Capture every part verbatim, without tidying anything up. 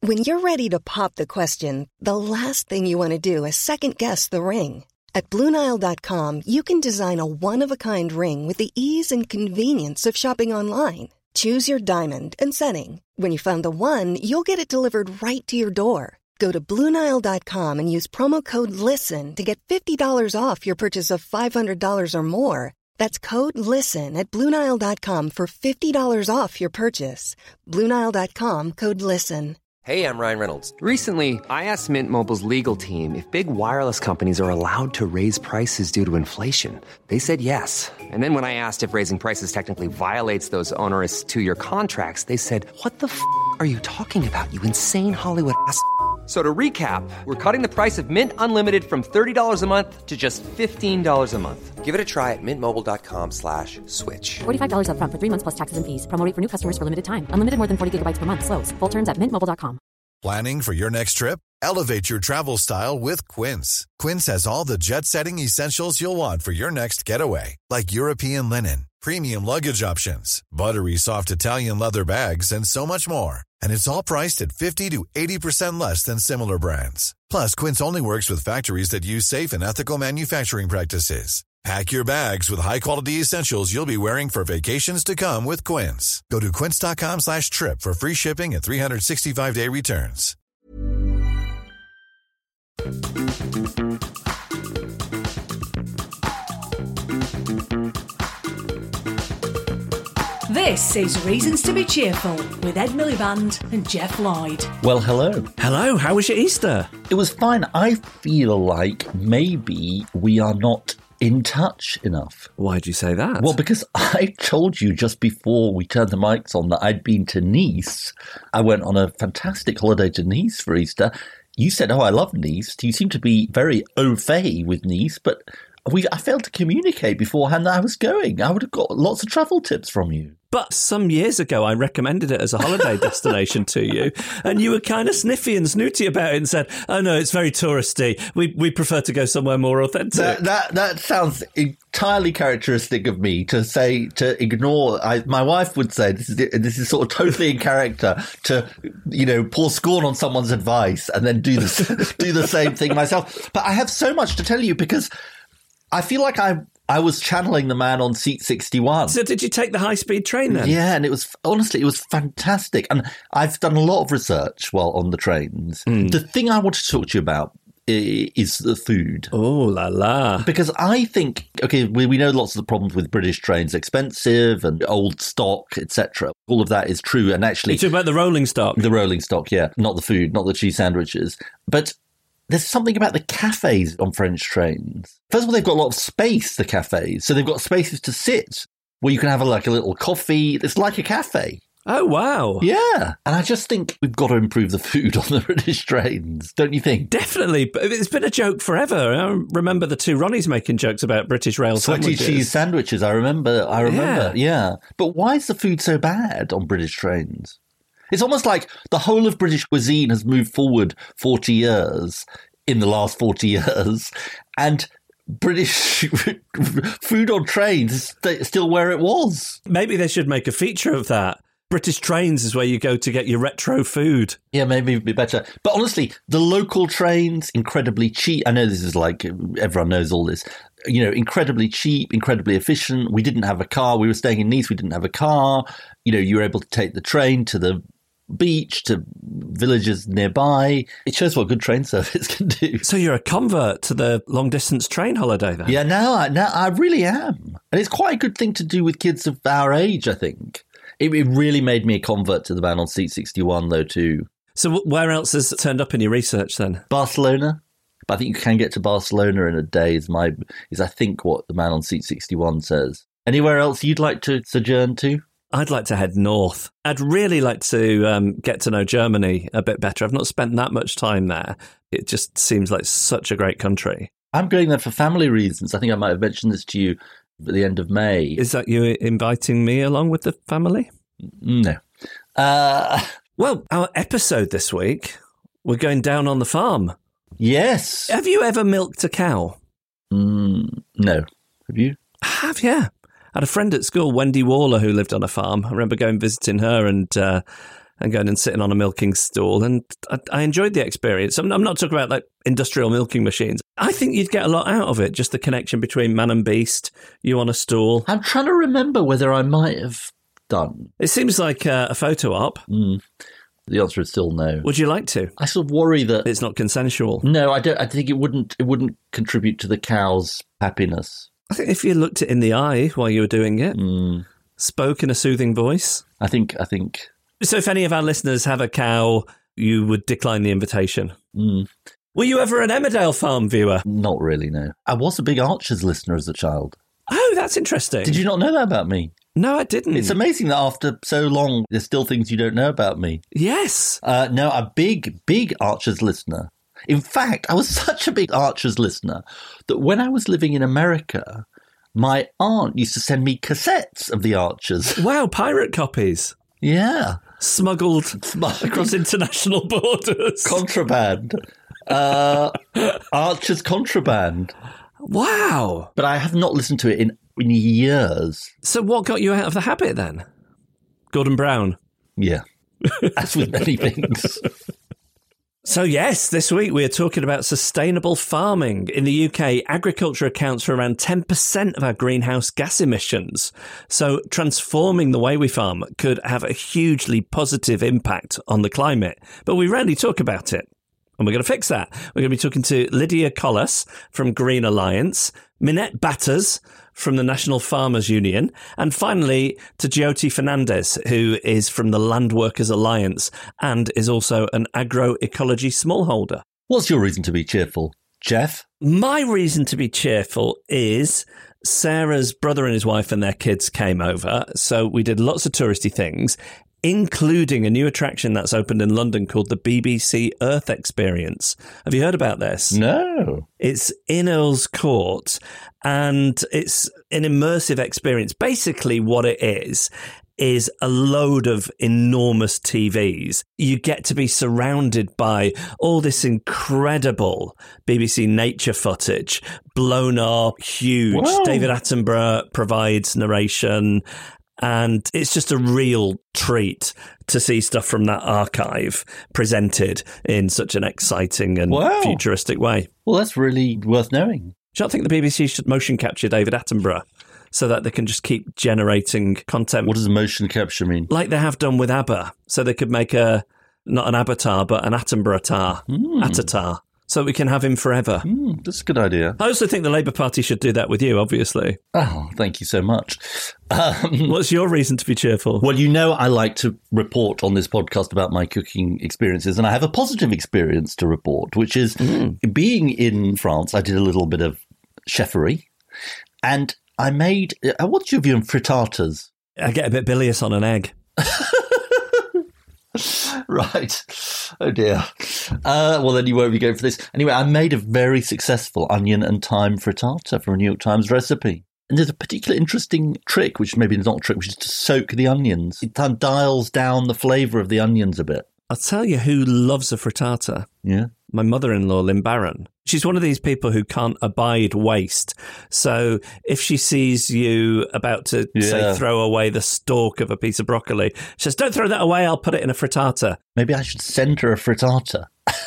When you're ready to pop the question, the last thing you want to do is second-guess the ring. At Blue Nile dot com, you can design a one-of-a-kind ring with the ease and convenience of shopping online. Choose your diamond and setting. When you find the one, you'll get it delivered right to your door. Go to Blue Nile dot com and use promo code LISTEN to get fifty dollars off your purchase of five hundred dollars or more. That's code LISTEN at Blue Nile dot com for fifty dollars off your purchase. Blue Nile dot com, code LISTEN. Hey, I'm Ryan Reynolds. Recently, I asked Mint Mobile's legal team if big wireless companies are allowed to raise prices due to inflation. They said yes. And then when I asked if raising prices technically violates those onerous two-year contracts, they said, what the f*** are you talking about, you insane Hollywood ass f- So to recap, we're cutting the price of Mint Unlimited from thirty dollars a month to just fifteen dollars a month. Give it a try at mintmobile.com slash switch. forty-five dollars up front for three months plus taxes and fees. Promo rate for new customers for limited time. Unlimited more than forty gigabytes per month. Slows full terms at mint mobile dot com. Planning for your next trip? Elevate your travel style with Quince. Quince has all the jet-setting essentials you'll want for your next getaway, like European linen, premium luggage options, buttery soft Italian leather bags, and so much more. And it's all priced at fifty to eighty percent less than similar brands. Plus, Quince only works with factories that use safe and ethical manufacturing practices. Pack your bags with high-quality essentials you'll be wearing for vacations to come with Quince. Go to quince.com slash trip for free shipping and three sixty-five day returns. This is Reasons to be Cheerful with Ed Miliband and Jeff Lloyd. Well, hello. Hello, how was your Easter? It was fine. I feel like maybe we are not in touch enough. Why'd you say that? Well, because I told you just before we turned the mics on that I'd been to Nice. I went on a fantastic holiday to Nice for Easter. You said, oh, I love Nice. You seem to be very au fait with Nice, but we, I failed to communicate beforehand that I was going. I would have got lots of travel tips from you. But some years ago, I recommended it as a holiday destination to you, and you were kind of sniffy and snooty about it and said, oh, no, it's very touristy. We we prefer to go somewhere more authentic. That that, that sounds entirely characteristic of me to say, to ignore. I, my wife would say, this is this is sort of totally in character to, you know, pour scorn on someone's advice and then do the, do the same thing myself. But I have so much to tell you because I feel like I I was channeling the man on seat sixty-one. So did you take the high-speed train then? Yeah, and it was, honestly, it was fantastic. And I've done a lot of research while on the trains. Mm. The thing I want to talk to you about is the food. Oh, la la. Because I think, okay, we, we know lots of the problems with British trains, expensive and old stock, et cetera. All of that is true. And actually... You're talking about the rolling stock? The rolling stock, yeah. Not the food, not the cheese sandwiches. But there's something about the cafes on French trains. First of all, they've got a lot of space, the cafes. So they've got spaces to sit where you can have a, like a little coffee. It's like a cafe. Oh, wow. Yeah. And I just think we've got to improve the food on the British trains, don't you think? Definitely. But it's been a joke forever. I remember the two Ronnies making jokes about British rail Sweaty sandwiches. cheese sandwiches, I remember. I remember, yeah. yeah. But why is the food so bad on British trains? It's almost like the whole of British cuisine has moved forward forty years in the last forty years, and British food on trains is still where it was. Maybe they should make a feature of that. British trains is where you go to get your retro food. Yeah, maybe it'd be better. But honestly, the local trains, incredibly cheap. I know this is like, everyone knows all this. You know, incredibly cheap, incredibly efficient. We didn't have a car. We were staying in Nice. We didn't have a car. You know, you were able to take the train to the beach, to villages nearby. It shows what good train service can do. So you're a convert to the long-distance train holiday then? Yeah, now I, now I really am. And it's quite a good thing to do with kids of our age, I think. It, it really made me a convert to the man on seat sixty-one, though, too. So where else has turned up in your research, then? Barcelona. But I think you can get to Barcelona in a day, is, my, is I think, what the man on seat sixty-one says. Anywhere else you'd like to sojourn to? I'd like to head north. I'd really like to um, get to know Germany a bit better. I've not spent that much time there. It just seems like such a great country. I'm going there for family reasons. I think I might have mentioned this to you at the end of May. Is that you inviting me along with the family? No. Uh, well, our episode this week, we're going down on the farm. Yes. Have you ever milked a cow? Mm, no. Have you? I have, yeah. I had a friend at school, Wendy Waller, who lived on a farm. I remember going visiting her and uh, and going and sitting on a milking stool. And I, I enjoyed the experience. I'm, I'm not talking about like industrial milking machines. I think you'd get a lot out of it, just the connection between man and beast, you on a stool. I'm trying to remember whether I might have done. It seems like uh, a photo op. Mm. The answer is still no. Would you like to? I sort of worry that it's not consensual. No, I don't. I think it wouldn't. It wouldn't contribute to the cow's happiness. I think if you looked it in the eye while you were doing it, mm. spoke in a soothing voice. I think. I think. So, if any of our listeners have a cow, you would decline the invitation. Mm. Were you ever an Emmerdale Farm viewer? Not really. No. I was a big Archers listener as a child. Oh, that's interesting. Did you not know that about me? No, I didn't. It's amazing that after so long, there's still things you don't know about me. Yes. Uh, no, a big, big Archers listener. In fact, I was such a big Archers listener that when I was living in America, my aunt used to send me cassettes of the Archers. Wow, pirate copies. Yeah. Smuggled, Smuggled. across international borders. Contraband. uh, Archers contraband. Wow. But I have not listened to it in in years. So what got you out of the habit then? Gordon Brown? Yeah. As with many things. So yes, this week we are talking about sustainable farming. In the U K, agriculture accounts for around ten percent of our greenhouse gas emissions. So transforming the way we farm could have a hugely positive impact on the climate. But we rarely talk about it. And we're going to fix that. We're going to be talking to Lydia Collas from Green Alliance, Minette Batters from the National Farmers Union, and finally to Jyoti Fernandez, who is from the Land Workers Alliance and is also an agroecology smallholder. What's your reason to be cheerful, Jeff? My reason to be cheerful is Sarah's brother and his wife and their kids came over, so we did lots of touristy things, including a new attraction that's opened in London called the B B C Earth Experience. Have you heard about this? No. It's in Earl's Court, and it's an immersive experience. Basically what it is, is a load of enormous T Vs. You get to be surrounded by all this incredible B B C nature footage, blown up, huge. Whoa. David Attenborough provides narration. And it's just a real treat to see stuff from that archive presented in such an exciting and wow. futuristic way. Well, that's really worth knowing. Do you not think the B B C should motion capture David Attenborough so that they can just keep generating content? What does motion capture mean? Like they have done with ABBA. So they could make a, not an avatar, but an Attenborough-tar, mm. Attatar. So we can have him forever. Mm, that's a good idea. I also think the Labour Party should do that with you, obviously. Oh, thank you so much. Um, What's your reason to be cheerful? Well, you know I like to report on this podcast about my cooking experiences, and I have a positive experience to report, which is mm. being in France, I did a little bit of chefery, and I made... Uh, what's your view on frittatas? I get a bit bilious on an egg. Right. Oh, dear. Uh, well, then you won't be going for this. Anyway, I made a very successful onion and thyme frittata from a New York Times recipe. And there's a particular interesting trick, which maybe is not a trick, which is to soak the onions. It kind of dials down the flavour of the onions a bit. I'll tell you who loves a frittata. Yeah. My mother-in-law, Lynn Barron. She's one of these people who can't abide waste. So if she sees you about to, yeah. say, throw away the stalk of a piece of broccoli, she says, don't throw that away, I'll put it in a frittata. Maybe I should send her a frittata.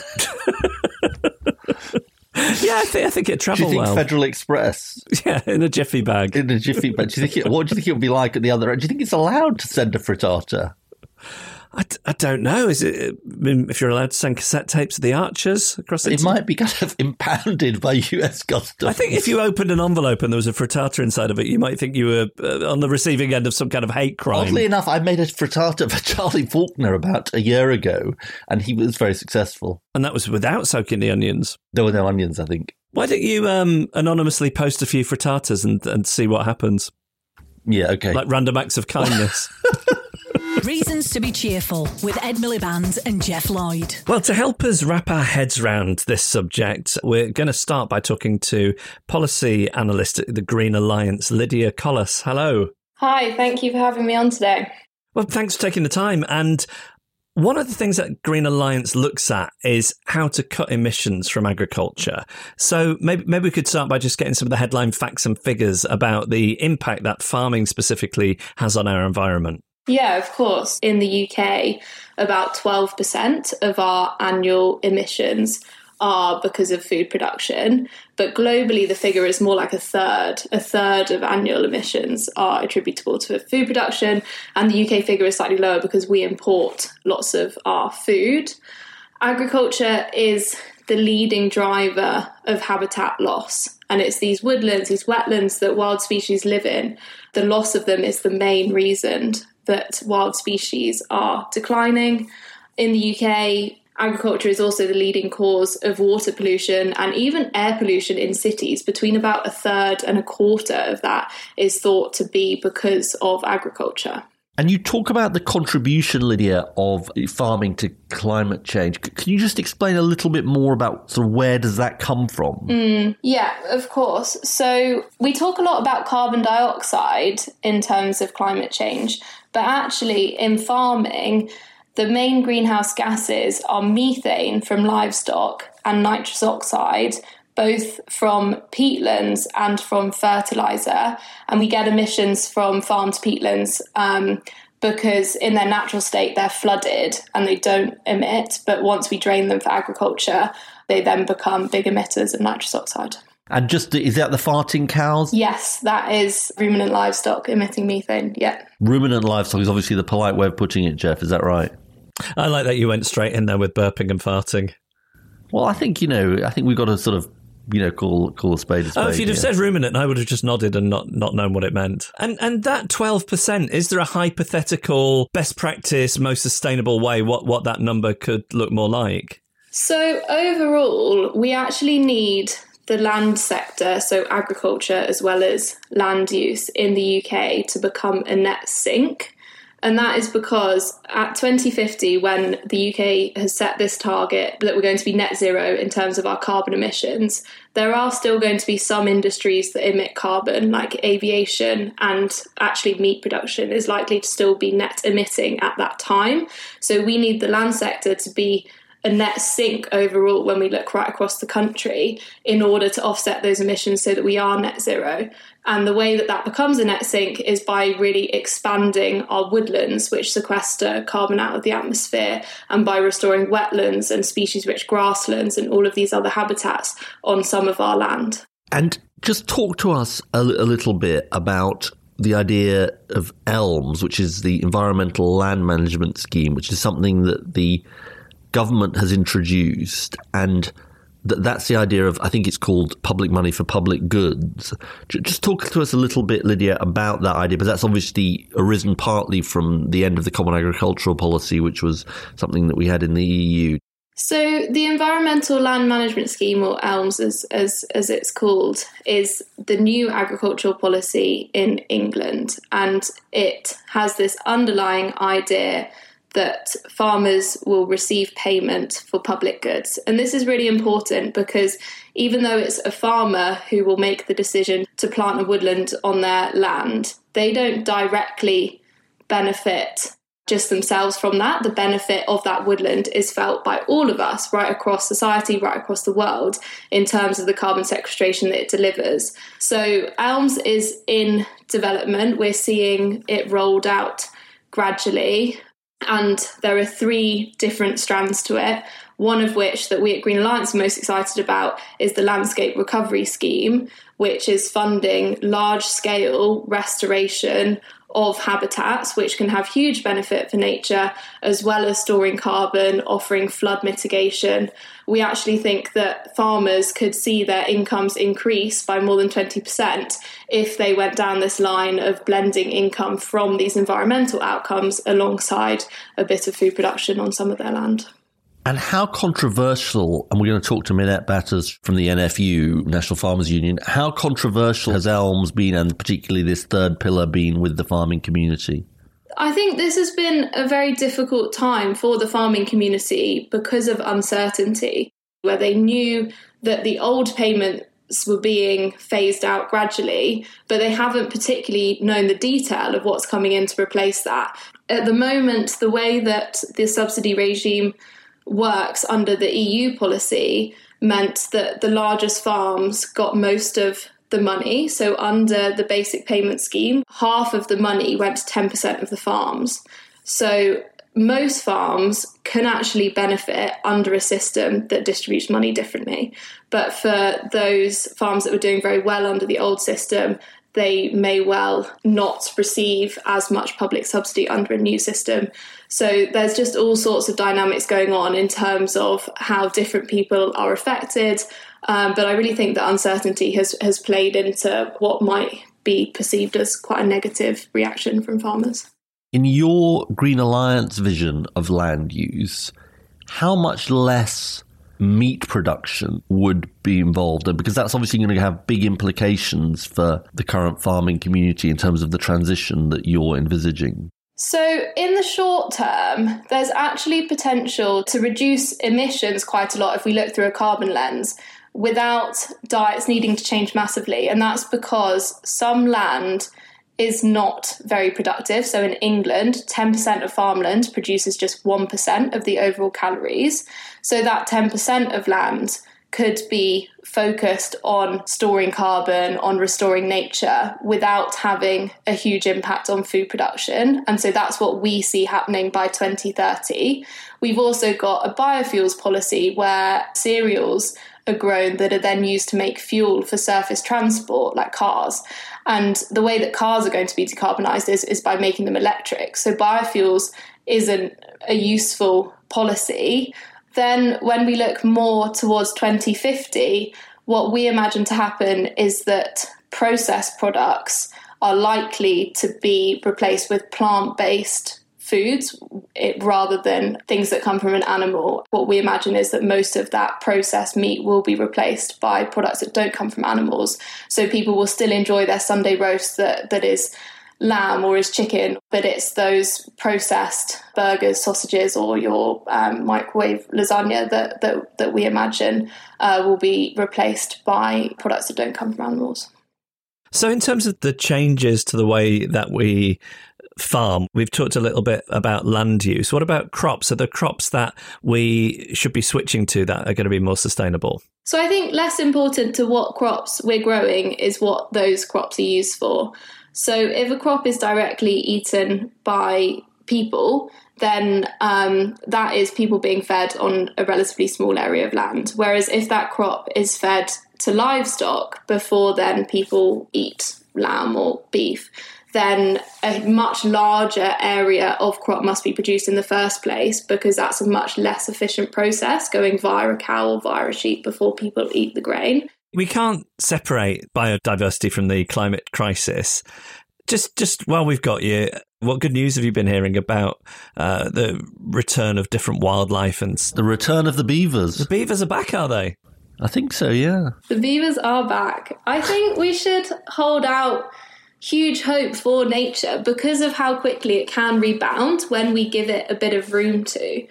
Yeah, I think, I think it'd travel well. Do you think well. Federal Express? Yeah, in a jiffy bag. In a jiffy bag. Do you think it, what do you think it would be like at the other end? Do you think it's allowed to send a frittata? I, I don't know. Is it if you're allowed to send cassette tapes of the Archers across? It might be kind of impounded by U S customs. I think if you opened an envelope and there was a frittata inside of it, you might think you were uh, on the receiving end of some kind of hate crime. Oddly enough, I made a frittata for Charlie Faulkner about a year ago, and he was very successful. And that was without soaking the onions. There were no onions, I think. Why don't you um, anonymously post a few frittatas and, and see what happens? Yeah, okay. Like random acts of kindness. Reasons to be cheerful with Ed Miliband and Jeff Lloyd. Well, to help us wrap our heads around this subject, we're going to start by talking to policy analyst at the Green Alliance, Lydia Collas. Hello. Hi, thank you for having me on today. Well, thanks for taking the time. And one of the things that Green Alliance looks at is how to cut emissions from agriculture. So maybe maybe we could start by just getting some of the headline facts and figures about the impact that farming specifically has on our environment. Yeah, of course. In the U K, about twelve percent of our annual emissions are because of food production. But globally, the figure is more like a third. A third of annual emissions are attributable to food production. And the U K figure is slightly lower because we import lots of our food. Agriculture is the leading driver of habitat loss. And it's these woodlands, these wetlands that wild species live in. The loss of them is the main reason that wild species are declining. In the U K, agriculture is also the leading cause of water pollution and even air pollution in cities. Between about a third and a quarter of that is thought to be because of agriculture. And you talk about the contribution, Lydia, of farming to climate change. Can you just explain a little bit more about sort of where does that come from? Mm, yeah, of course. So we talk a lot about carbon dioxide in terms of climate change, but actually in farming, the main greenhouse gases are methane from livestock and nitrous oxide, both from peatlands and from fertiliser. And we get emissions from farmed peatlands um, because in their natural state, they're flooded and they don't emit. But once we drain them for agriculture, they then become big emitters of nitrous oxide. And just, is that the farting cows? Yes, that is ruminant livestock emitting methane, yeah. Ruminant livestock is obviously the polite way of putting it, Jeff, is that right? I like that you went straight in there with burping and farting. Well, I think, you know, I think we've got to sort of, you know, call call a spade a spade. Oh, if you'd have yeah. said ruminant, I would have just nodded and not, not known what it meant. And and that twelve percent, is there a hypothetical best practice, most sustainable way what, what that number could look more like? So overall, we actually need the land sector, so agriculture as well as land use in the U K, to become a net sink. And that is because at twenty fifty, when the U K has set this target that we're going to be net zero in terms of our carbon emissions, there are still going to be some industries that emit carbon, like aviation, and actually meat production is likely to still be net emitting at that time. So we need the land sector to be a net sink overall when we look right across the country in order to offset those emissions so that we are net zero. And the way that that becomes a net sink is by really expanding our woodlands, which sequester carbon out of the atmosphere, and by restoring wetlands and species-rich grasslands and all of these other habitats on some of our land. And just talk to us a, a little bit about the idea of ELMS, which is the Environmental Land Management Scheme, which is something that the government has introduced, and th- that's the idea of, I think it's called public money for public goods. J- just talk to us a little bit, Lydia, about that idea, but that's obviously arisen partly from the end of the Common Agricultural Policy, which was something that we had in the E U. So the Environmental Land Management Scheme, or ELMS as, as, as it's called, is the new agricultural policy in England, and it has this underlying idea that farmers will receive payment for public goods. And this is really important because even though it's a farmer who will make the decision to plant a woodland on their land, they don't directly benefit just themselves from that. The benefit of that woodland is felt by all of us right across society, right across the world, in terms of the carbon sequestration that it delivers. So ELMS is in development. We're seeing it rolled out gradually. And there are three different strands to it, one of which that we at Green Alliance are most excited about is the Landscape Recovery Scheme, which is funding large-scale restoration of habitats, which can have huge benefit for nature, as well as storing carbon, offering flood mitigation. We actually think that farmers could see their incomes increase by more than twenty percent if they went down this line of blending income from these environmental outcomes alongside a bit of food production on some of their land. And how controversial, and we're going to talk to Minette Batters from the N F U, National Farmers Union, how controversial has ELMS been, and particularly this third pillar, been with the farming community? I think this has been a very difficult time for the farming community because of uncertainty, where they knew that the old payments were being phased out gradually, but they haven't particularly known the detail of what's coming in to replace that. At the moment, the way that the subsidy regime works under the E U policy meant that the largest farms got most of the money. So under the basic payment scheme, half of the money went to ten percent of the farms. So most farms can actually benefit under a system that distributes money differently. But for those farms that were doing very well under the old system, they may well not receive as much public subsidy under a new system. So there's just all sorts of dynamics going on in terms of how different people are affected. Um, but I really think that uncertainty has, has played into what might be perceived as quite a negative reaction from farmers. In your Green Alliance vision of land use, how much less meat production would be involved? Because that's obviously going to have big implications for the current farming community in terms of the transition that you're envisaging. So in the short term, there's actually potential to reduce emissions quite a lot if we look through a carbon lens without diets needing to change massively. And that's because some land is not very productive. So in England, ten percent of farmland produces just one percent of the overall calories. So that ten percent of land could be focused on storing carbon, on restoring nature, without having a huge impact on food production. And so that's what we see happening by twenty thirty. We've also got a biofuels policy where cereals are grown that are then used to make fuel for surface transport, like cars. And the way that cars are going to be decarbonised is, is by making them electric. So biofuels isn't a useful policy. Then when we look more towards twenty fifty, what we imagine to happen is that processed products are likely to be replaced with plant-based foods it, rather than things that come from an animal. What we imagine is that most of that processed meat will be replaced by products that don't come from animals. So people will still enjoy their Sunday roast that, that is lamb or is chicken, but it's those processed burgers, sausages, or your um, microwave lasagna that, that, that we imagine uh, will be replaced by products that don't come from animals. So in terms of the changes to the way that we farm, we've talked a little bit about land use. What about crops? Are there crops that we should be switching to that are going to be more sustainable? So I think less important to what crops we're growing is what those crops are used for. So if a crop is directly eaten by people, then um, that is people being fed on a relatively small area of land. Whereas if that crop is fed to livestock before then people eat lamb or beef, then a much larger area of crop must be produced in the first place, because that's a much less efficient process going via a cow or via a sheep before people eat the grain. We can't separate biodiversity from the climate crisis. Just just while we've got you, what good news have you been hearing about uh, the return of different wildlife? And the return of the beavers. The beavers are back, are they? I think so, yeah. The beavers are back. I think we should hold out huge hope for nature because of how quickly it can rebound when we give it a bit of room to.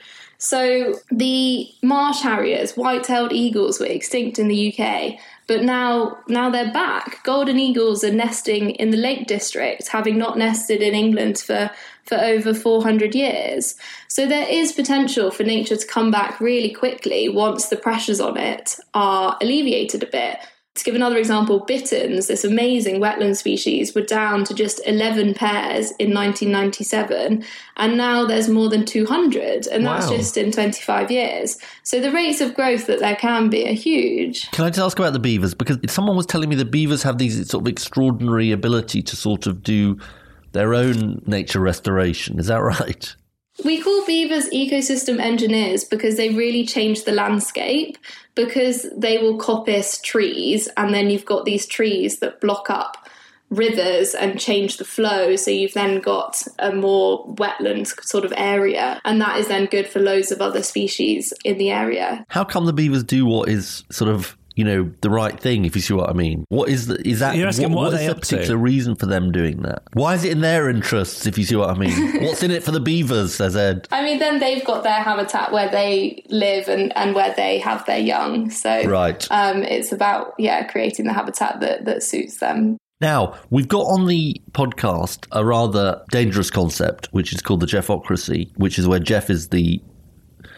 So the marsh harriers, white-tailed eagles, were extinct in the U K, but now now they're back. Golden eagles are nesting in the Lake District, having not nested in England for, for over four hundred years. So there is potential for nature to come back really quickly once the pressures on it are alleviated a bit. To give another example, bitterns, this amazing wetland species, were down to just eleven pairs in nineteen ninety-seven, and now there's more than two hundred, and that's Wow. just in twenty-five years. So the rates of growth that there can be are huge. Can I just ask about the beavers? Because someone was telling me the beavers have these sort of extraordinary ability to sort of do their own nature restoration. Is that right? We call beavers ecosystem engineers because they really change the landscape, because they will coppice trees, and then you've got these trees that block up rivers and change the flow, so you've then got a more wetland sort of area, and that is then good for loads of other species in the area. How come the beavers do what is sort of, you know, the right thing, if you see what I mean? What is the, is that, You're asking what what, are what they is the up to? particular reason for them doing that? Why is it in their interests, if you see what I mean? What's in it for the beavers, says Ed? I mean, then they've got their habitat where they live and, and where they have their young. So Right. um, it's about, yeah, creating the habitat that, that suits them. Now, we've got on the podcast a rather dangerous concept, which is called the Jeffocracy, which is where Jeff is the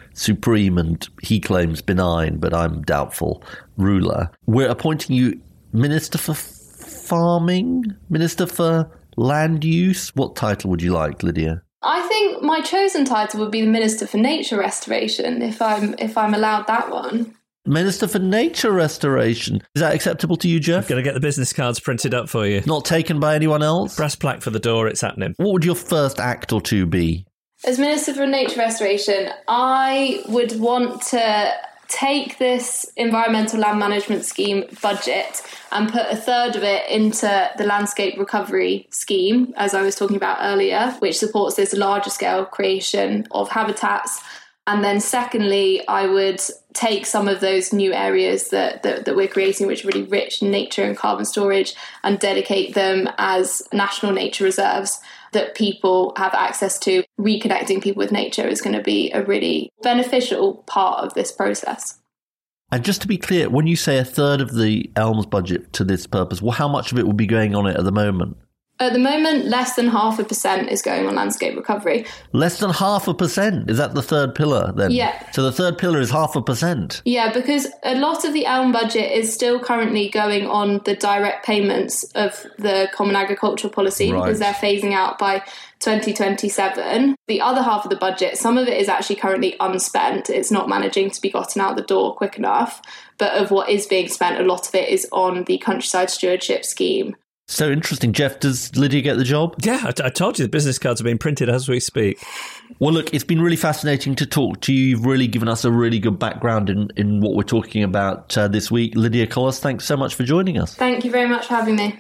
supreme and he claims benign, but I'm doubtful, ruler. We're appointing you Minister for Farming? Minister for Land Use? What title would you like, Lydia? I think my chosen title would be the Minister for Nature Restoration, if I'm if I'm allowed that one. Minister for Nature Restoration. Is that acceptable to you, Jeff? Going to get the business cards printed up for you. Not taken by anyone else? Brass plaque for the door, it's happening. What would your first act or two be? As Minister for Nature Restoration, I would want to take this environmental land management scheme budget and put a third of it into the landscape recovery scheme, as I was talking about earlier, which supports this larger scale creation of habitats. And then secondly, I would take some of those new areas that, that, that we're creating, which are really rich in nature and carbon storage, and dedicate them as national nature reserves that people have access to. Reconnecting people with nature is going to be a really beneficial part of this process. And just to be clear, when you say a third of the Elms budget to this purpose, well, how much of it will be going on it at the moment? At the moment, less than half a percent is going on landscape recovery. Less than half a percent? Is that the third pillar then? Yeah. So the third pillar is half a percent? Yeah, because a lot of the Elm budget is still currently going on the direct payments of the Common Agricultural Policy, right, because they're phasing out by twenty twenty-seven. The other half of the budget, some of it is actually currently unspent. It's not managing to be gotten out the door quick enough. But of what is being spent, a lot of it is on the Countryside Stewardship Scheme. So interesting. Jeff, does Lydia get the job? Yeah, I, t- I told you the business cards are being printed as we speak. Well, look, it's been really fascinating to talk to you. You've really given us a really good background in, in what we're talking about uh, this week. Lydia Collis, thanks so much for joining us. Thank you very much for having me.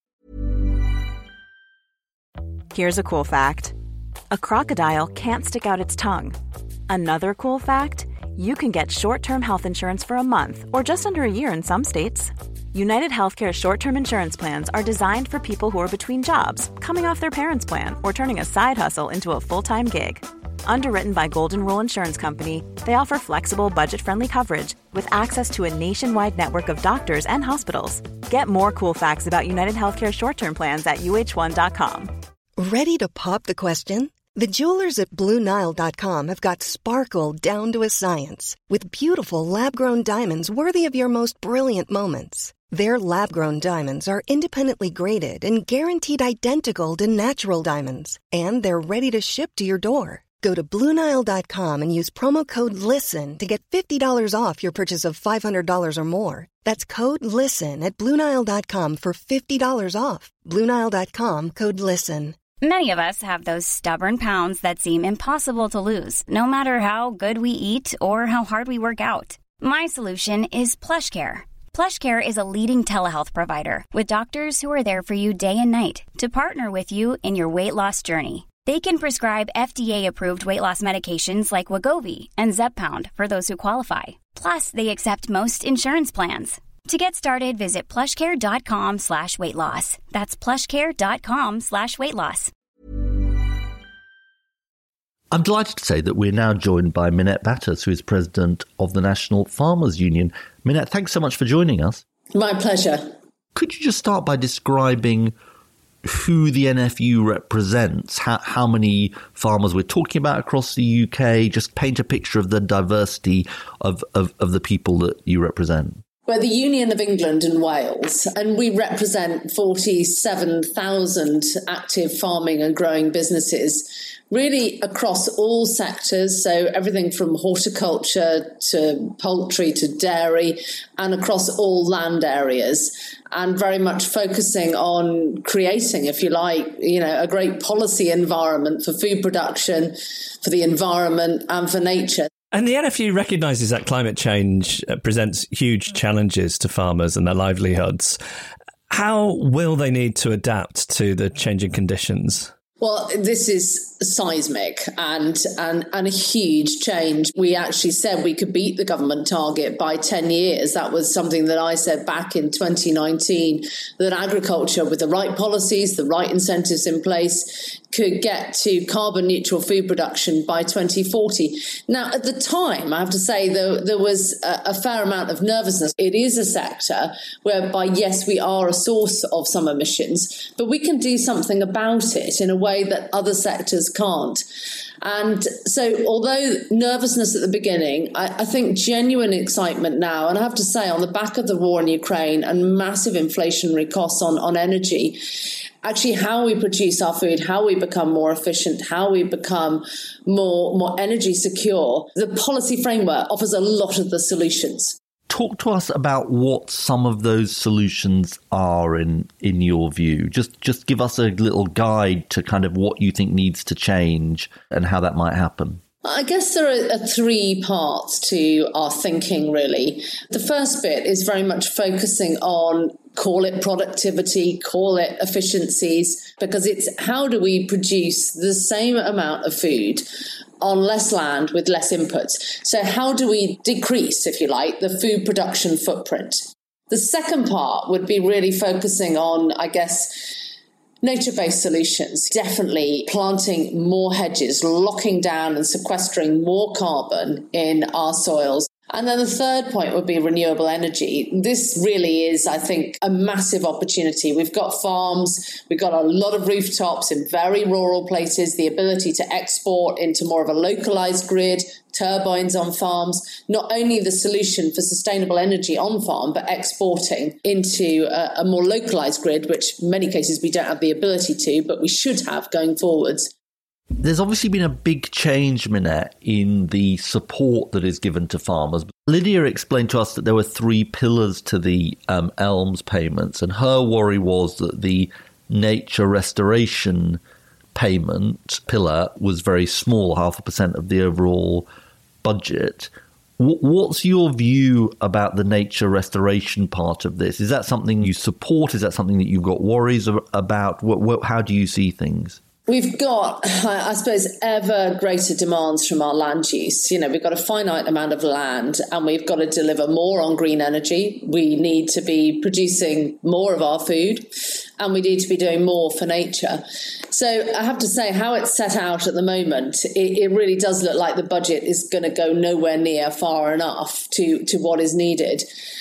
Here's a cool fact. A crocodile can't stick out its tongue. Another cool fact, you can get short-term health insurance for a month or just under a year in some states. United Healthcare short-term insurance plans are designed for people who are between jobs, coming off their parents' plan, or turning a side hustle into a full-time gig. Underwritten by Golden Rule Insurance Company, they offer flexible, budget-friendly coverage with access to a nationwide network of doctors and hospitals. Get more cool facts about United Healthcare short-term plans at U H one dot com. Ready to pop the question? The jewelers at Blue Nile dot com have got sparkle down to a science with beautiful lab-grown diamonds worthy of your most brilliant moments. Their lab-grown diamonds are independently graded and guaranteed identical to natural diamonds, and they're ready to ship to your door. Go to Blue Nile dot com and use promo code LISTEN to get fifty dollars off your purchase of five hundred dollars or more. That's code LISTEN at Blue Nile dot com for fifty dollars off. Blue Nile dot com, code LISTEN. Many of us have those stubborn pounds that seem impossible to lose, no matter how good we eat or how hard we work out. My solution is PlushCare. PlushCare is a leading telehealth provider with doctors who are there for you day and night to partner with you in your weight loss journey. They can prescribe F D A-approved weight loss medications like Wegovy and Zepbound for those who qualify. Plus, they accept most insurance plans. To get started, visit plushcare.com slash weight loss. That's plushcare.com slash weight loss. I'm delighted to say that we're now joined by Minette Batters, who is president of the National Farmers Union. Minette, thanks so much for joining us. My pleasure. Could you just start by describing who the N F U represents, how, how many farmers we're talking about across the U K, just paint a picture of the diversity of, of, of the people that you represent? We're the Union of England and Wales, and we represent forty-seven thousand active farming and growing businesses, really across all sectors, so everything from horticulture to poultry to dairy, and across all land areas, and very much focusing on creating, if you like, you know, a great policy environment for food production, for the environment and for nature. And the N F U recognises that climate change presents huge challenges to farmers and their livelihoods. How will they need to adapt to the changing conditions? Well, this is seismic and, and and a huge change. We actually said we could beat the government target by ten years. That was something that I said back in twenty nineteen, that agriculture, with the right policies, the right incentives in place, could get to carbon neutral food production by twenty forty. Now, at the time, I have to say, there, there was a, a fair amount of nervousness. It is a sector whereby, yes, we are a source of some emissions, but we can do something about it in a way that other sectors can't. And so although nervousness at the beginning, I, I think genuine excitement now, and I have to say on the back of the war in Ukraine and massive inflationary costs on, on energy, actually how we produce our food, how we become more efficient, how we become more, more energy secure, the policy framework offers a lot of the solutions. Talk to us about what some of those solutions are in in your view. Just just give us a little guide to kind of what you think needs to change and how that might happen. I guess there are, are three parts to our thinking, really. The first bit is very much focusing on, call it productivity, call it efficiencies, because it's how do we produce the same amount of food on less land with less inputs. So how do we decrease, if you like, the food production footprint? The second part would be really focusing on, I guess, nature-based solutions, definitely planting more hedges, locking down and sequestering more carbon in our soils. And then the third point would be renewable energy. This really is, I think, a massive opportunity. We've got farms, we've got a lot of rooftops in very rural places, the ability to export into more of a localized grid, turbines on farms, not only the solution for sustainable energy on farm, but exporting into a, a more localized grid, which in many cases we don't have the ability to, but we should have going forwards. There's obviously been a big change, Minette, in the support that is given to farmers. Lydia explained to us that there were three pillars to the um, ELMS payments, and her worry was that the nature restoration payment pillar was very small, half a percent of the overall budget. W- what's your view about the nature restoration part of this? Is that something you support? Is that something that you've got worries about? What, what, how do you see things? We've got, I suppose, ever greater demands from our land use. You know, we've got a finite amount of land and we've got to deliver more on green energy. We need to be producing more of our food and we need to be doing more for nature. So I have to say, how it's set out at the moment, it, it really does look like the budget is going to go nowhere near far enough to, to what is needed.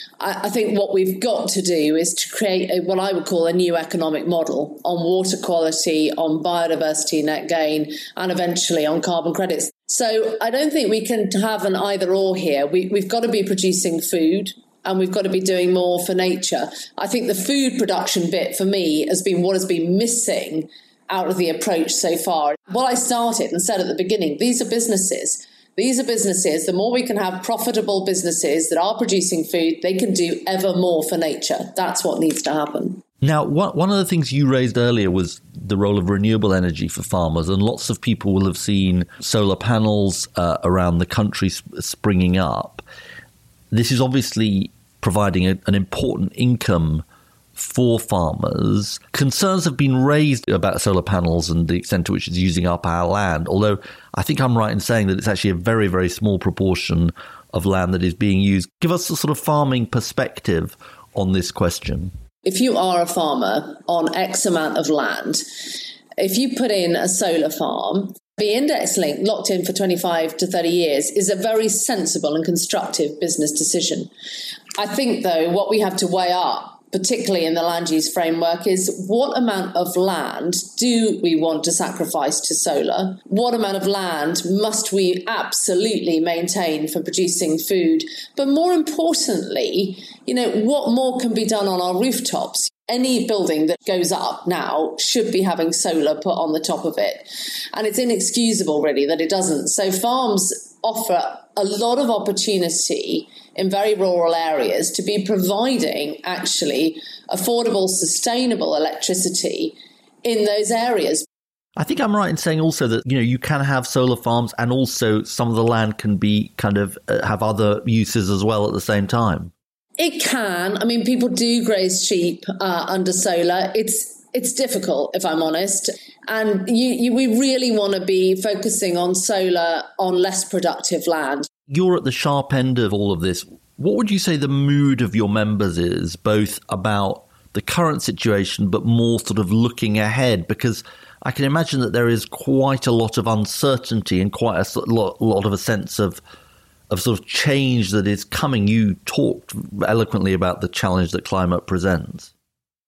I think what we've got to do is to create a, what I would call a new economic model on water quality, on biodiversity net gain, and eventually on carbon credits. So I don't think we can have an either or here. We, we've got to be producing food and we've got to be doing more for nature. I think the food production bit for me has been what has been missing out of the approach so far. What I started and said at the beginning, these are businesses. These are businesses. The more we can have profitable businesses that are producing food, they can do ever more for nature. That's what needs to happen. Now, one of the things you raised earlier was the role of renewable energy for farmers, and lots of people will have seen solar panels uh, around the country sp- springing up. This is obviously providing a, an important income for farmers. Concerns have been raised about solar panels and the extent to which it's using up our land, although I think I'm right in saying that it's actually a very, very small proportion of land that is being used. Give us a sort of farming perspective on this question. If you are a farmer on X amount of land, if you put in a solar farm, the index link locked in for twenty-five to thirty years is a very sensible and constructive business decision. I think, though, what we have to weigh up, particularly in the land use framework, is what amount of land do we want to sacrifice to solar? What amount of land must we absolutely maintain for producing food? But more importantly, you know, what more can be done on our rooftops? Any building that goes up now should be having solar put on the top of it. And it's inexcusable, really, that it doesn't. So farms offer a lot of opportunity in very rural areas to be providing actually affordable, sustainable electricity in those areas. I think I'm right in saying also that, you know, you can have solar farms and also some of the land can be kind of uh, have other uses as well at the same time. It can. I mean, people do graze sheep uh, under solar. It's it's difficult, if I'm honest. And you, you, we really want to be focusing on solar on less productive land. You're at the sharp end of all of this. What would you say the mood of your members is, both about the current situation, but more sort of looking ahead? Because I can imagine that there is quite a lot of uncertainty and quite a lot, lot of a sense of of sort of change that is coming. You talked eloquently about the challenge that climate presents.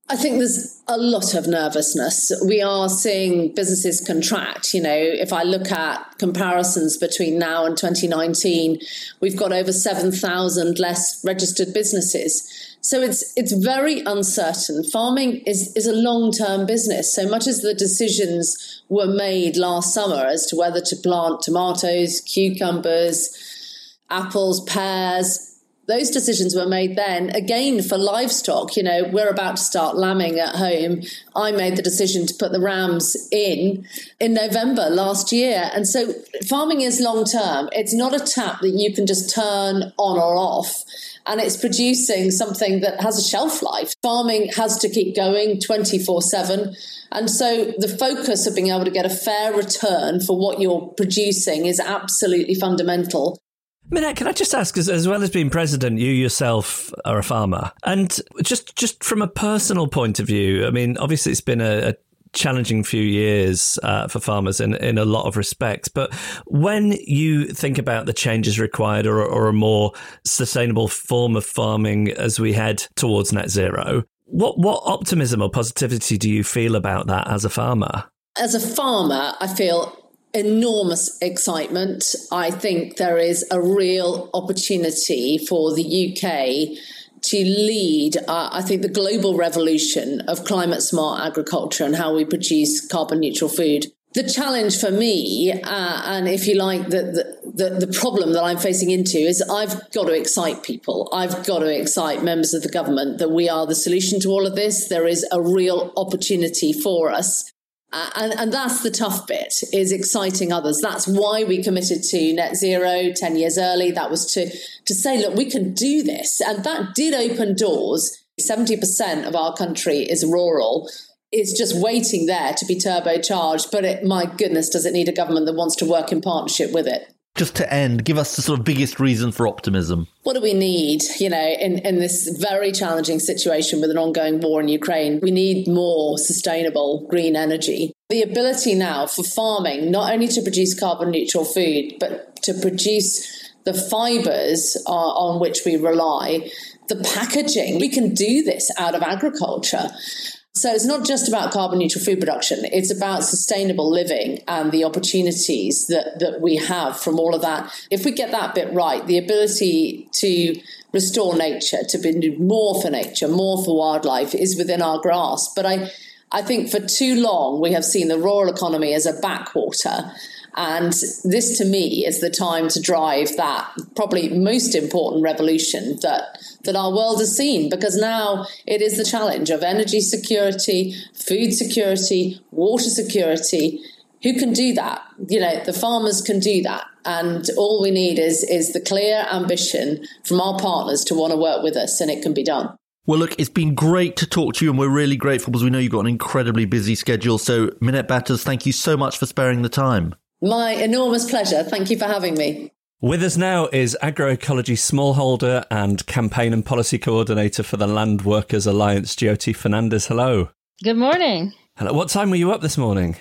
I think there's a lot of nervousness. We are seeing businesses contract. You know, if I look at comparisons between now and twenty nineteen, we've got over seven thousand less registered businesses. So it's it's very uncertain. Farming is, is a long-term business. So much as the decisions were made last summer as to whether to plant tomatoes, cucumbers, apples, pears, those decisions were made then. Again, for livestock, you know, we're about to start lambing at home. I made the decision to put the rams in in November last year. And so farming is long-term. It's not a tap that you can just turn on or off. And it's producing something that has a shelf life. Farming has to keep going twenty-four seven. And so the focus of being able to get a fair return for what you're producing is absolutely fundamental. Minette, can I just ask, as, as well as being president, you yourself are a farmer. And just just from a personal point of view, I mean, obviously it's been a, a challenging few years uh, for farmers in, in a lot of respects. But when you think about the changes required or, or a more sustainable form of farming as we head towards net zero, what, what optimism or positivity do you feel about that as a farmer? As a farmer, I feel enormous excitement. I think there is a real opportunity for the U K to lead, uh, I think, the global revolution of climate smart agriculture and how we produce carbon neutral food. The challenge for me, uh, and if you like, the, the, the, the problem that I'm facing into is I've got to excite people. I've got to excite members of the government that we are the solution to all of this. There is a real opportunity for us. Uh, and, and that's the tough bit, is exciting others. That's why we committed to net zero ten years early. That was to, to say, look, we can do this. And that did open doors. seventy percent of our country is rural. It's just waiting there to be turbocharged. But it, my goodness, does it need a government that wants to work in partnership with it? Just to end, give us the sort of biggest reason for optimism. What do we need, you know, in, in this very challenging situation with an ongoing war in Ukraine? We need more sustainable green energy. The ability now for farming, not only to produce carbon neutral food, but to produce the fibres uh, on which we rely, the packaging. We can do this out of agriculture. So it's not just about carbon neutral food production. It's about sustainable living and the opportunities that, that we have from all of that. If we get that bit right, the ability to restore nature, to be more for nature, more for wildlife is within our grasp. But I, I think for too long we have seen the rural economy as a backwater. And this, to me, is the time to drive that probably most important revolution that, that our world has seen, because now it is the challenge of energy security, food security, water security. Who can do that? You know, the farmers can do that. And all we need is, is the clear ambition from our partners to want to work with us, and it can be done. Well, look, it's been great to talk to you, and we're really grateful because we know you've got an incredibly busy schedule. So, Minette Batters, thank you so much for sparing the time. My enormous pleasure. Thank you for having me. With us now is agroecology smallholder and campaign and policy coordinator for the Land Workers Alliance, Jyoti Fernandez. Hello. Good morning. Hello. What time were you up this morning?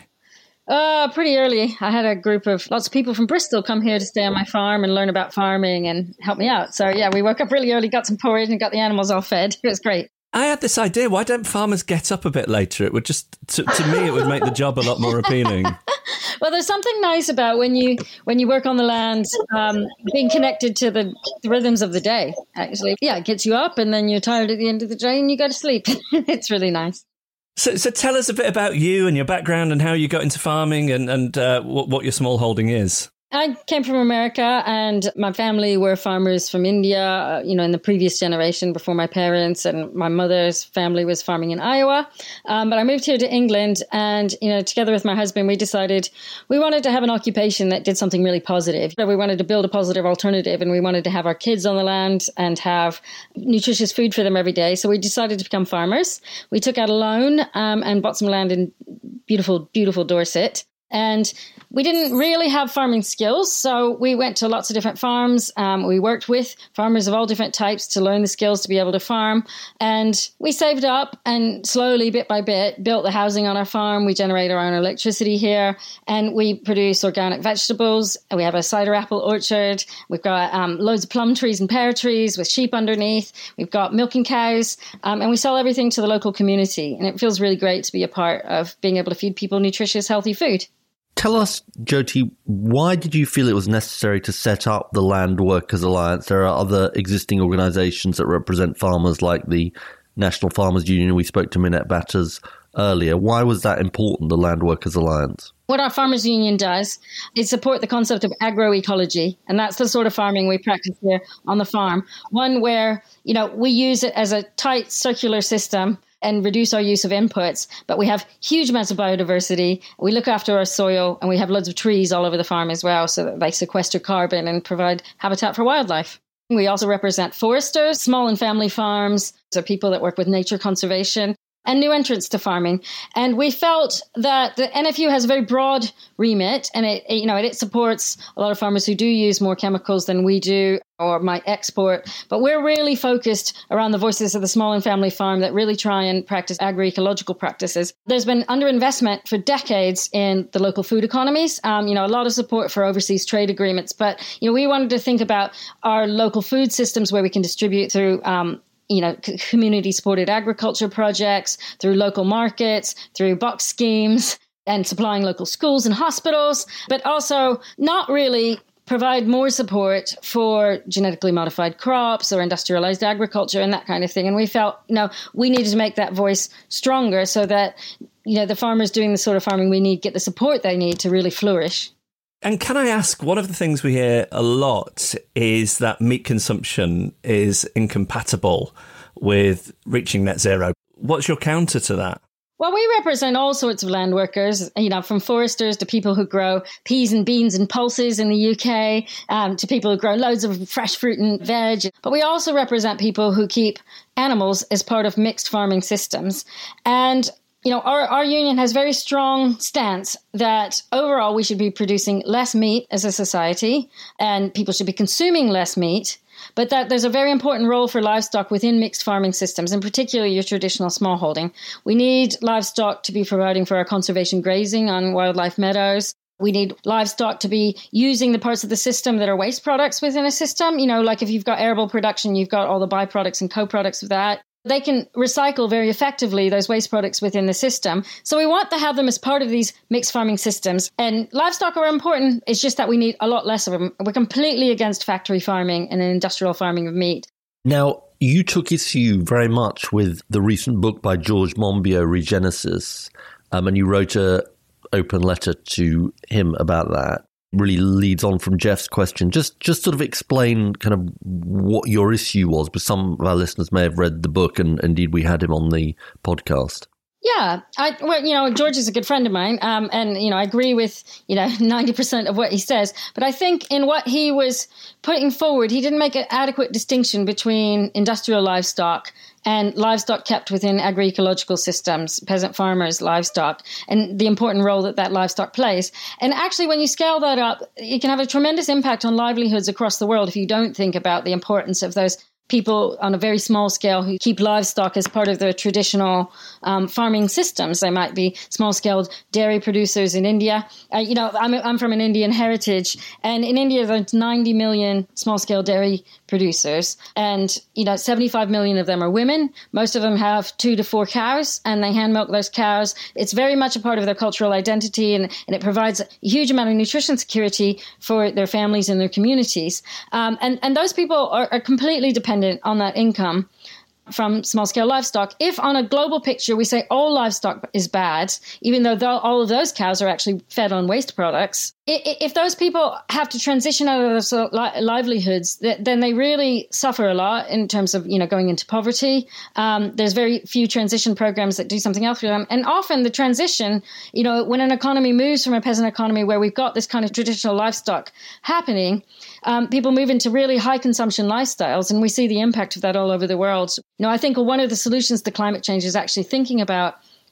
Uh, pretty early. I had a group of lots of people from Bristol come here to stay on my farm and learn about farming and help me out. So yeah, we woke up really early, got some porridge and got the animals all fed. It was great. I had this idea. Why don't farmers get up a bit later? It would just, to, to me, it would make the job a lot more appealing. Well, there's something nice about when you when you work on the land, um, being connected to the, the rhythms of the day, actually. Yeah, it gets you up and then you're tired at the end of the day and you go to sleep. It's really nice. So, so tell us a bit about you and your background and how you got into farming and, and uh, what, what your smallholding is. I came from America and my family were farmers from India, uh, you know, in the previous generation before my parents, and my mother's family was farming in Iowa. Um, but I moved here to England and, you know, together with my husband, we decided we wanted to have an occupation that did something really positive. We wanted to build a positive alternative and we wanted to have our kids on the land and have nutritious food for them every day. So we decided to become farmers. We took out a loan um, and bought some land in beautiful, beautiful Dorset. And We didn't really have farming skills, so we went to lots of different farms. Um, we worked with farmers of all different types to learn the skills to be able to farm. And we saved up and slowly, bit by bit, built the housing on our farm. We generate our own electricity here, and we produce organic vegetables. We have a cider apple orchard. We've got um, loads of plum trees and pear trees with sheep underneath. We've got milking cows, um, and we sell everything to the local community. And it feels really great to be a part of being able to feed people nutritious, healthy food. Tell us, Jyoti, why did you feel it was necessary to set up the Land Workers Alliance? There are other existing organisations that represent farmers like the National Farmers Union. We spoke to Minette Batters earlier. Why was that important, the Land Workers Alliance? What our Farmers Union does is support the concept of agroecology, and that's the sort of farming we practice here on the farm. One where, you know, we use it as a tight circular system and reduce our use of inputs, but we have huge amounts of biodiversity. We look after our soil, and we have loads of trees all over the farm as well, so that they sequester carbon and provide habitat for wildlife. We also represent foresters, small and family farms, so people that work with nature conservation, and new entrants to farming. And we felt that the N F U has a very broad remit, and it, it you know, it supports a lot of farmers who do use more chemicals than we do or might export. But we're really focused around the voices of the small and family farm that really try and practice agroecological practices. There's been underinvestment for decades in the local food economies. Um, you know, a lot of support for overseas trade agreements. But, you know, we wanted to think about our local food systems where we can distribute through um, you know, community-supported agriculture projects, through local markets, through box schemes, and supplying local schools and hospitals, but also not really provide more support for genetically modified crops or industrialized agriculture and that kind of thing. And we felt, you know, we needed to make that voice stronger so that, you know, the farmers doing the sort of farming we need get the support they need to really flourish. And can I ask, one of the things we hear a lot is that meat consumption is incompatible with reaching net zero. What's your counter to that? Well, we represent all sorts of land workers, you know, from foresters to people who grow peas and beans and pulses in the U K, um, to people who grow loads of fresh fruit and veg. But we also represent people who keep animals as part of mixed farming systems. And you know, our, our union has very strong stance that overall we should be producing less meat as a society and people should be consuming less meat, but that there's a very important role for livestock within mixed farming systems, and particularly your traditional smallholding. We need livestock to be providing for our conservation grazing on wildlife meadows. We need livestock to be using the parts of the system that are waste products within a system. You know, like if you've got arable production, you've got all the byproducts and co-products of that. They can recycle very effectively those waste products within the system. So we want to have them as part of these mixed farming systems. And livestock are important. It's just that we need a lot less of them. We're completely against factory farming and industrial farming of meat. Now, you took issue very much with the recent book by George Monbiot, Regenesis, um, and you wrote a open letter to him about that. Really leads on from Jeff's question. Just just sort of explain kind of what your issue was, because some of our listeners may have read the book, and indeed we had him on the podcast. Yeah, I, well, you know, George is a good friend of mine, um, and, you know, I agree with, you know, ninety percent of what he says. But I think in what he was putting forward, he didn't make an adequate distinction between industrial livestock and livestock kept within agroecological systems, peasant farmers, livestock, and the important role that that livestock plays. And actually, when you scale that up, it can have a tremendous impact on livelihoods across the world if you don't think about the importance of those people on a very small scale who keep livestock as part of their traditional um, farming systems. They might be small-scale dairy producers in India. Uh, you know, I'm, I'm from an Indian heritage, and in India there's ninety million small-scale dairy producers, and you know, seventy-five million of them are women. Most of them have two to four cows, and they hand milk those cows. It's very much a part of their cultural identity, and, and it provides a huge amount of nutrition security for their families and their communities. Um, and, and those people are, are completely dependent on that income from small-scale livestock. If on a global picture we say all livestock is bad, even though all of those cows are actually fed on waste products, if those people have to transition out of those livelihoods, then they really suffer a lot in terms of, you know, going into poverty. Um, there's very few transition programs that do something else for them. And often the transition, you know, when an economy moves from a peasant economy where we've got this kind of traditional livestock happening, um, people move into really high consumption lifestyles, and we see the impact of that all over the world. You know, I think one of the solutions to climate change is actually thinking about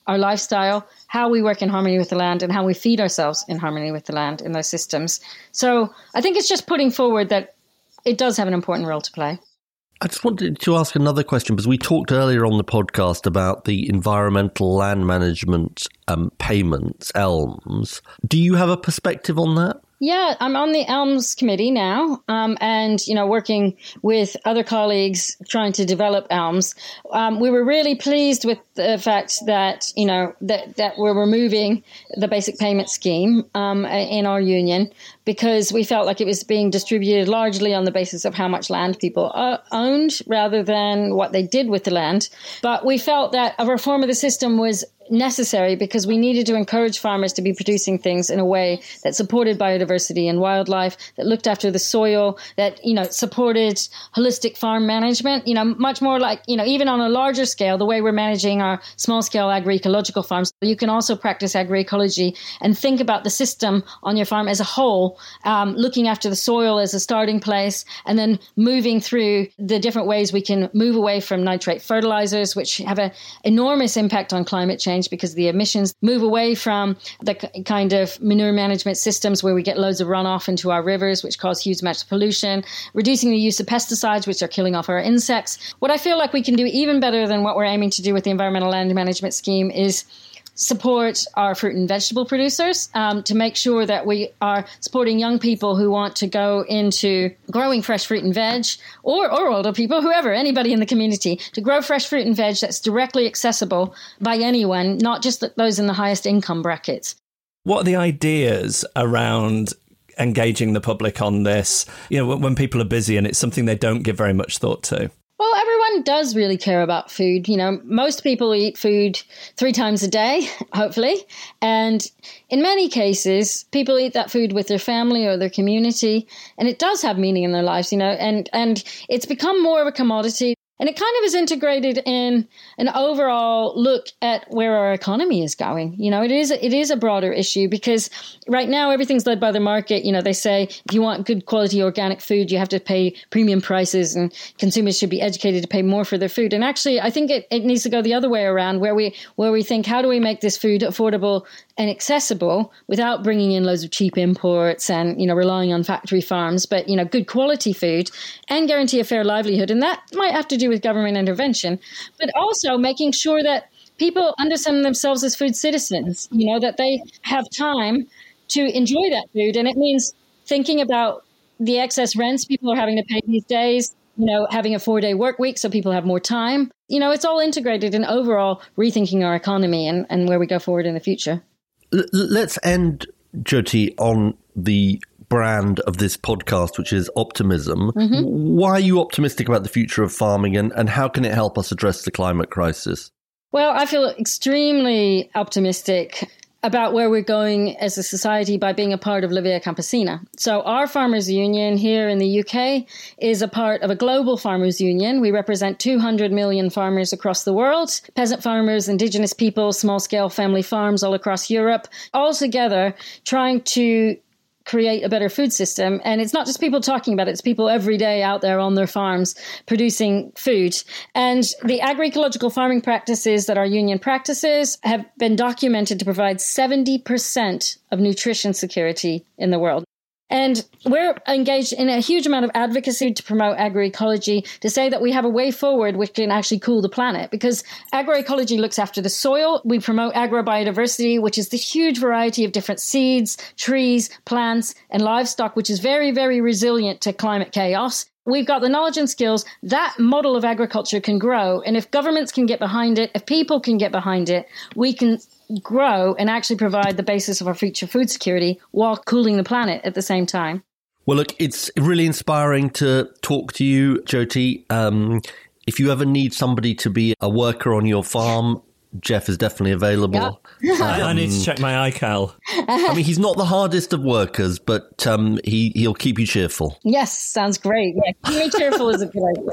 our lifestyle, how we work in harmony with the land, and how we feed ourselves in harmony with the land in those systems. So I think it's just putting forward that it does have an important role to play. I just wanted to ask another question, because we talked earlier on the podcast about the environmental land management um, payments, E L Ms. Do you have a perspective on that? Yeah, I'm on the E L Ms committee now, um, and, you know, working with other colleagues trying to develop E L Ms. Um, we were really pleased with the fact that, you know, that, that we're removing the basic payment scheme um, in our union, because we felt like it was being distributed largely on the basis of how much land people uh, owned rather than what they did with the land. But we felt that a reform of the system was necessary because we needed to encourage farmers to be producing things in a way that supported biodiversity and wildlife, that looked after the soil, that, you know, supported holistic farm management, you know, much more like, you know, even on a larger scale, the way we're managing our small scale agroecological farms. You can also practice agroecology and think about the system on your farm as a whole, um, looking after the soil as a starting place, and then moving through the different ways we can move away from nitrate fertilizers, which have an enormous impact on climate change because of the emissions, move away from the kind of manure management systems where we get loads of runoff into our rivers, which cause huge amounts of pollution, reducing the use of pesticides, which are killing off our insects. What I feel like we can do even better than what we're aiming to do with the Environmental Land Management Scheme is support our fruit and vegetable producers um, to make sure that we are supporting young people who want to go into growing fresh fruit and veg, or, or older people, whoever, anybody in the community, to grow fresh fruit and veg that's directly accessible by anyone, not just those in the highest income brackets. What are the ideas around engaging the public on this, you know, when people are busy and it's something they don't give very much thought to? Well, everyone does really care about food. You know, most people eat food three times a day, hopefully. And in many cases, people eat that food with their family or their community. And it does have meaning in their lives, you know, and, and it's become more of a commodity. And it kind of is integrated in an overall look at where our economy is going. You know, it is it is a broader issue because right now everything's led by the market. You know, they say if you want good quality organic food, you have to pay premium prices and consumers should be educated to pay more for their food. And actually, I think it, it needs to go the other way around, where we where we think, how do we make this food affordable and accessible without bringing in loads of cheap imports and, you know, relying on factory farms, but, you know, good quality food and guarantee a fair livelihood. And that might have to do with government intervention, but also making sure that people understand themselves as food citizens, you know, that they have time to enjoy that food. And it means thinking about the excess rents people are having to pay these days, you know, having a four-day work week so people have more time. You know, it's all integrated in overall rethinking our economy and, and where we go forward in the future. L- let's end, Jyoti, on the brand of this podcast, which is optimism. Mm-hmm. Why are you optimistic about the future of farming, and, and how can it help us address the climate crisis? Well, I feel extremely optimistic about where we're going as a society by being a part of La Via Campesina. So our farmers union here in the U K is a part of a global farmers union. We represent two hundred million farmers across the world, peasant farmers, indigenous people, small-scale family farms all across Europe, all together trying to create a better food system. And it's not just people talking about it, it's people every day out there on their farms producing food. And the agroecological farming practices that our union practices have been documented to provide seventy percent of nutrition security in the world. And we're engaged in a huge amount of advocacy to promote agroecology, to say that we have a way forward which can actually cool the planet, because agroecology looks after the soil. We promote agrobiodiversity, which is the huge variety of different seeds, trees, plants, and livestock, which is very, very resilient to climate chaos. We've got the knowledge and skills. That model of agriculture can grow. And if governments can get behind it, if people can get behind it, we can grow and actually provide the basis of our future food security while cooling the planet at the same time. Well, look, it's really inspiring to talk to you, Jyoti. Um, if you ever need somebody to be a worker on your farm, Jeff is definitely available. Yeah. um, I need to check my iCal. I mean, he's not the hardest of workers, but um, he, he'll keep you cheerful. Yes, sounds great. Yeah, keep me cheerful is a good idea.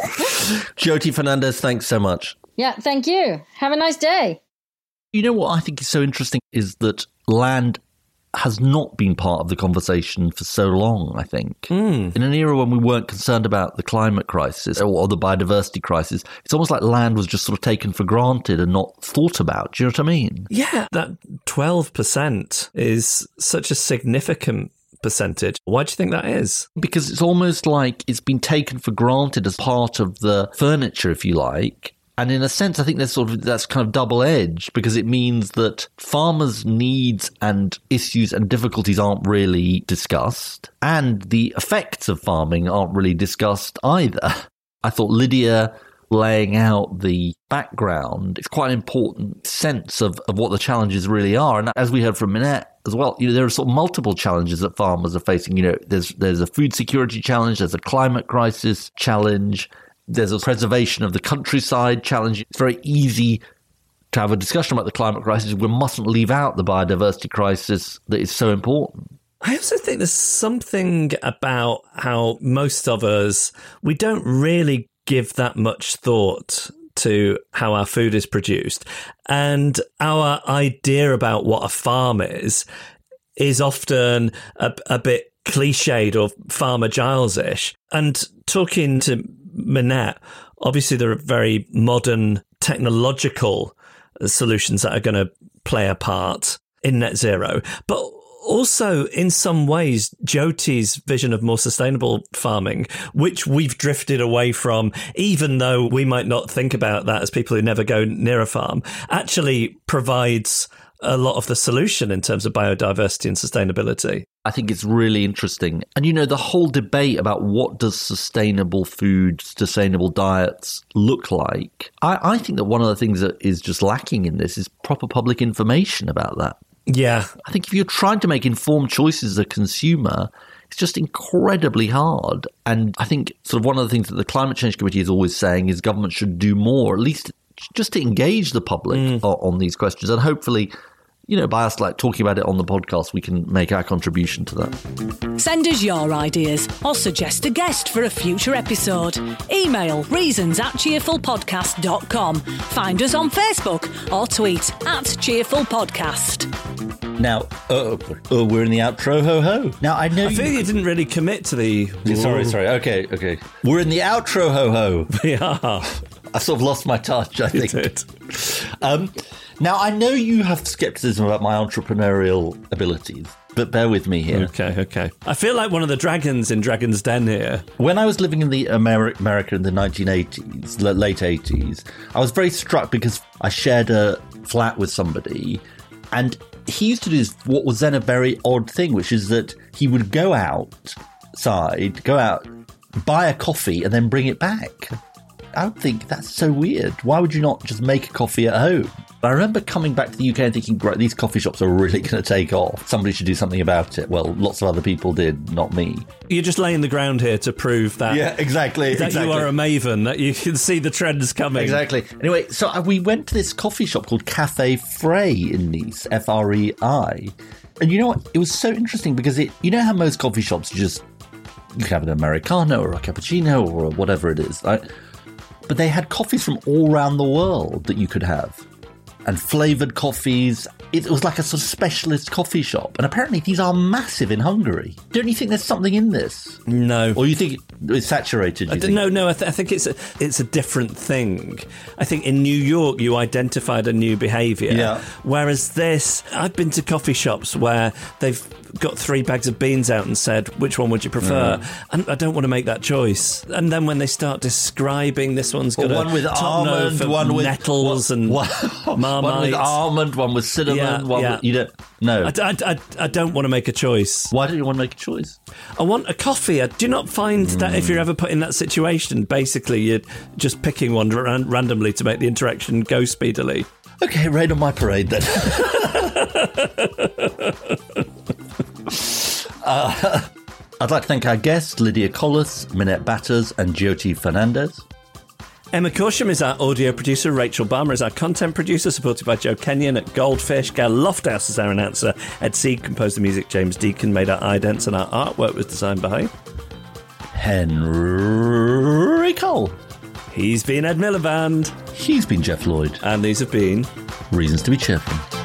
Jyoti Fernandez, thanks so much. Yeah, thank you. Have a nice day. You know what I think is so interesting is that land has not been part of the conversation for so long, I think. Mm. In an era when we weren't concerned about the climate crisis or the biodiversity crisis, it's almost like land was just sort of taken for granted and not thought about. Do you know what I mean? Yeah, that twelve percent is such a significant percentage. Why do you think that is? Because it's almost like it's been taken for granted as part of the furniture, if you like. And in a sense, I think that's sort of that's kind of double-edged, because it means that farmers' needs and issues and difficulties aren't really discussed, and the effects of farming aren't really discussed either. I thought Lydia laying out the background, it's quite an important sense of, of what the challenges really are. And as we heard from Minette as well, you know, there are sort of multiple challenges that farmers are facing. You know, there's there's a food security challenge, there's a climate crisis challenge, there's a preservation of the countryside challenge. It's very easy to have a discussion about the climate crisis. We mustn't leave out the biodiversity crisis that is so important. I also think there's something about how most of us, we don't really give that much thought to how our food is produced. And our idea about what a farm is, is often a, a bit cliched or Farmer Giles-ish. And talking to Minette, obviously there are very modern technological solutions that are going to play a part in net zero, but also in some ways Jyoti's vision of more sustainable farming, which we've drifted away from, even though we might not think about that as people who never go near a farm, actually provides a lot of the solution in terms of biodiversity and sustainability. I think it's really interesting. And, you know, the whole debate about what does sustainable food, sustainable diets look like, I, I think that one of the things that is just lacking in this is proper public information about that. Yeah. I think if you're trying to make informed choices as a consumer, it's just incredibly hard. And I think sort of one of the things that the Climate Change Committee is always saying is government should do more, at least just to engage the public mm. on, on these questions. And hopefully, you know, by us like talking about it on the podcast, we can make our contribution to that. Send us your ideas or suggest a guest for a future episode. Email reasons at cheerful podcast dot com. Find us on Facebook or tweet at cheerful podcast. Now, uh, uh, we're in the outro, ho ho. Now, I know I feel you, you didn't really commit to the... Sorry, sorry. Okay, okay. We're in the outro, ho ho. We are. I sort of lost my touch, I think. You did. Um, now, I know you have skepticism about my entrepreneurial abilities, but bear with me here. Okay, okay. I feel like one of the dragons in Dragon's Den here. When I was living in the Amer- America in the nineteen eighties, late eighties, I was very struck because I shared a flat with somebody, and he used to do this, what was then a very odd thing, which is that he would go outside, go out, buy a coffee, and then bring it back. I would think that's so weird. Why would you not just make a coffee at home? I remember coming back to the U K and thinking, right, these coffee shops are really going to take off. Somebody should do something about it. Well, lots of other people did, not me. You're just laying the ground here to prove that, yeah, exactly, that exactly. you are a maven, that you can see the trends coming. Exactly. Anyway, so we went to this coffee shop called Cafe Frey in Nice, F R E I. And you know what? It was so interesting because it, you know how most coffee shops just, you can have an Americano or a cappuccino or whatever it is, right? But they had coffees from all around the world that you could have. And flavoured coffees. It was like a sort of specialist coffee shop. And apparently these are massive in Hungary. Don't you think there's something in this? No. Or you think it's saturated? You think? No, no, I, th- I think it's a, it's a different thing. I think in New York you identified a new behaviour. Yeah. Whereas this, I've been to coffee shops where they've got three bags of beans out and said, which one would you prefer? Mm. And I don't want to make that choice. And then when they start describing, this one's got well, one a with top note almond, for one with nettles one, and one, marmite. One with almond, one with cinnamon, yeah, one yeah. with... You don't... No. I, I, I, I don't want to make a choice. Why don't you want to make a choice? I want a coffee. I do not find mm. that if you're ever put in that situation, basically you're just picking one ran- randomly to make the interaction go speedily. Okay, rain on my parade then. uh, I'd like to thank our guests, Lydia Collis, Minette Batters and Jyoti Fernandez. Emma Corsham is our audio producer. Rachel Balmer is our content producer, supported by Joe Kenyon at Goldfish. Gail Lofthouse is our announcer. Ed Seed composed the music. James Deacon made our idents, and our artwork was designed by Henry Cole. He's been Ed Miliband. He's been Jeff Lloyd. And these have been Reasons to be Cheerful.